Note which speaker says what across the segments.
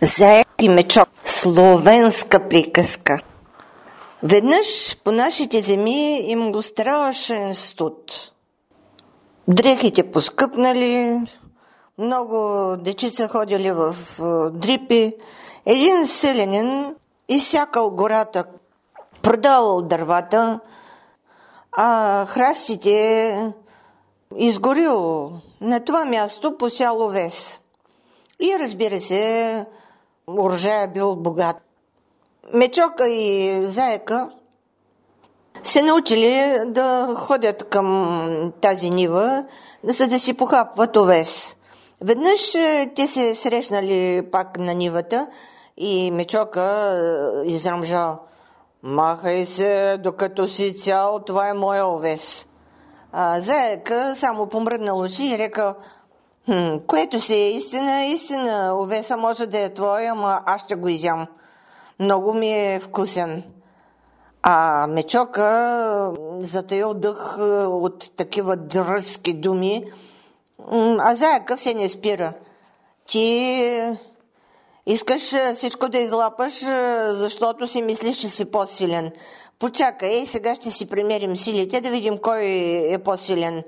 Speaker 1: Заек и мечок. Словенска приказка. Веднъж по нашите земи имало страшен студ. Дрехите поскъпнали, много дечица ходили в дрипи. Един селянин изсякал гората, продал дървата, а храстите изгорил. На това място посял овес. И разбира се, урожая бил богат. Мечока и заека се научили да ходят към тази нива, за да си похапват овес. Веднъж те се срещнали пак на нивата и Мечока израмжал: "Махай се, докато си цял, това е моя овес." А заека само помръднал очи и рекал: "Което си е истина, истина. Овеса може да е твоя, ама аз ще го изям. Много ми е вкусен." А Мечока затаил дъх от такива дръзки думи, а заека все не спира. "Ти искаш всичко да излапаш, защото си мислиш, че си по-силен. Почакай, сега ще си примерим силите, да видим кой е по-силен.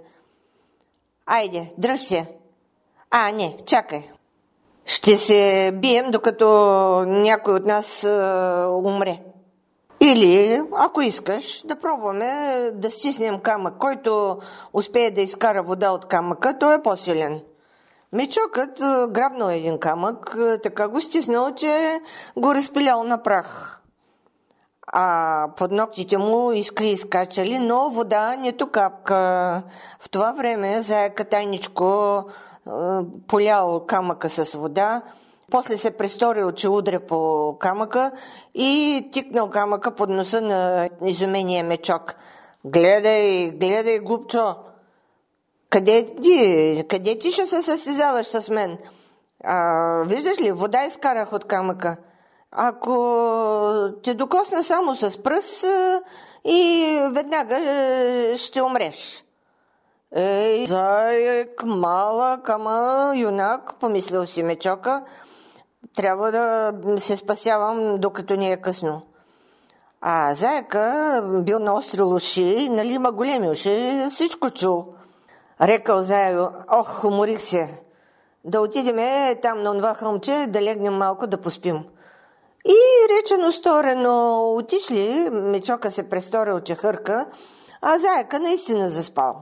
Speaker 1: Айде, дръж се." Не, чакай. Ще се бием, докато някой от нас умре. Или, ако искаш, да пробваме да стиснем камък. Който успее да изкара вода от камъка, той е по-силен. Мечокът грабнал един камък, така го стиснал, че го разпилял на прах. А под ногтите му искри изкачали, но вода нито капка. В това време заека тайничко полял камъка с вода, после се престорил, че удря по камъка и тикнал камъка под носа на изумения Мечок. Гледай, гледай, глупчо! Къде ти ще се състезаваш с мен? Виждаш ли, вода изкарах от камъка. Ако те докосна само с пръст и веднага ще умреш." Заек, малък, ама юнак, помислил си Мечока. Трябва да се спасявам, докато не е късно. А заека бил наострил уши, нали има големи уши, всичко чул. Рекал заеко: "Ох, уморих се. Да отидем там на онова хълмче, да легнем малко да поспим." И речено сторено, отишли, Мечока се престорил, че хърка, а заека наистина заспал.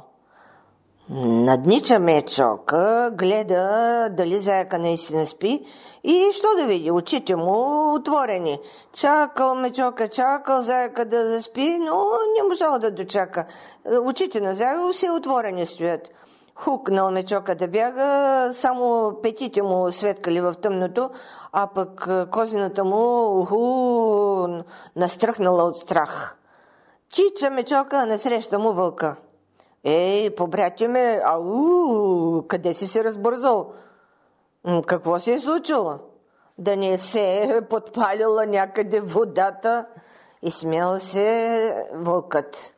Speaker 1: Наднича Мечока, гледа дали заека наистина спи и що да види, очите му отворени. Чакал Мечока, чакал заека да заспи, но не можал да дочака. Очите на заека все отворени стоят. Хукнал Мечока да бяга, само петите му светкали в тъмното, а пък козината му настръхнала от страх. Тича Мечока, насреща му вълка. Побрати ме, къде си се разбързал? Какво се е случило? Да не се е подпалила някъде водата?" И смял се вълкът.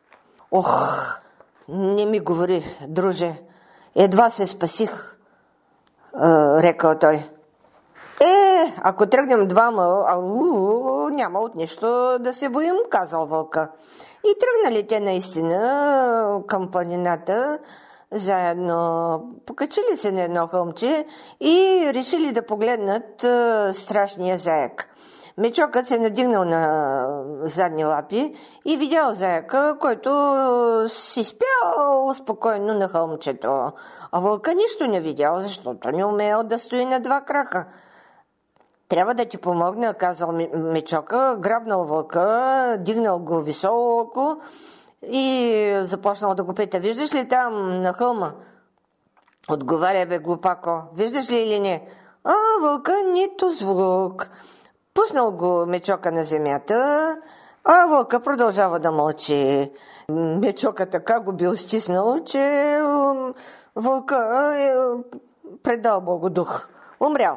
Speaker 1: Не ми говори, друже, едва се спасих, рекал той. Ако тръгнем двама, няма от нищо да се боим, казал вълка. И тръгнали те наистина към планината, заедно покачили се на едно хълмче и решили да погледнат страшния заек. Мечокът се надигнал на задни лапи и видял заека, който си спял спокойно на хълмчето. А вълка нищо не видял, защото не умел да стои на два крака. "Трябва да ти помогна," казал Мечока, грабнал вълка, дигнал го високо и започнал да го пита: "Виждаш ли там на хълма?" Отговаря: "Бе, глупако, виждаш ли или не?" Вълка нито звук. Пуснал го Мечока на земята, а вълка продължава да мълчи. Мечока така го бил стиснал, че вълка е предал Богу дух. Умрял.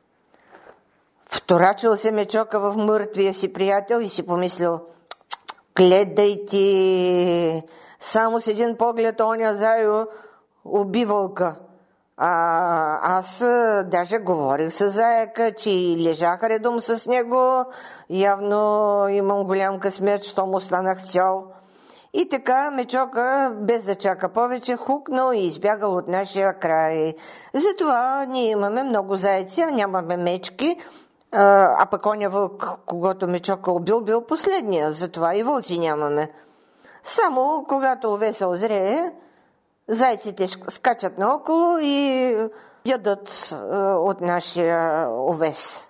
Speaker 1: Вторачил се Мечока в мъртвия си приятел и си помислил: "Гледай ти, само с един поглед оня зайо уби вълка, Аз даже говорих с заека, че лежах редом с него. Явно имам голям късмет, що му станах цял. И така Мечока, без да чака повече, хукнал и избягал от нашия край. Затова ние имаме много зайци, а нямаме мечки. А пък оня вълк, когато Мечока убил, бил последния. Затова и вълци нямаме. Само когато овеса озрее, зайците скачат наоколо и ядат от нашия овес.